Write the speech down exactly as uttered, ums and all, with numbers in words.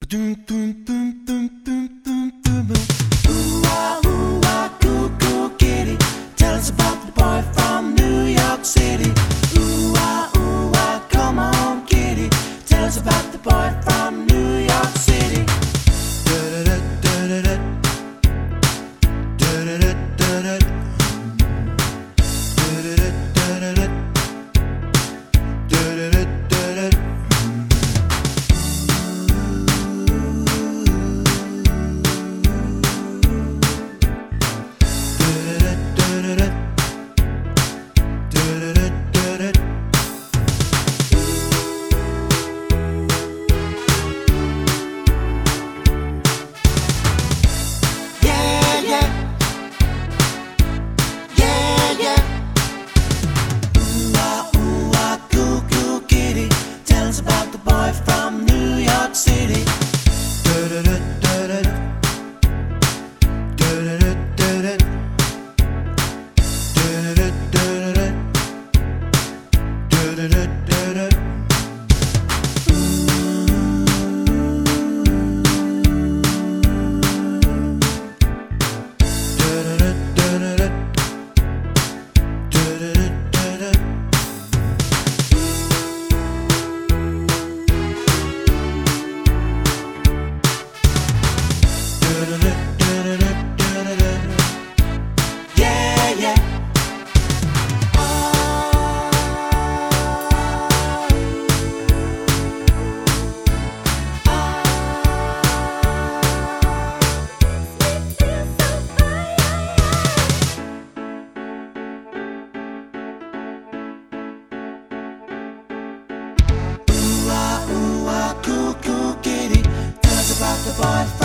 Ooh ah, ooh ah, cool, cool kitty. Tell us about the boy from New York City. Ooh ah, ooh ah, come on kitty. Tell us about the boy from New York City. Cool, cool kitty, tell us about the boy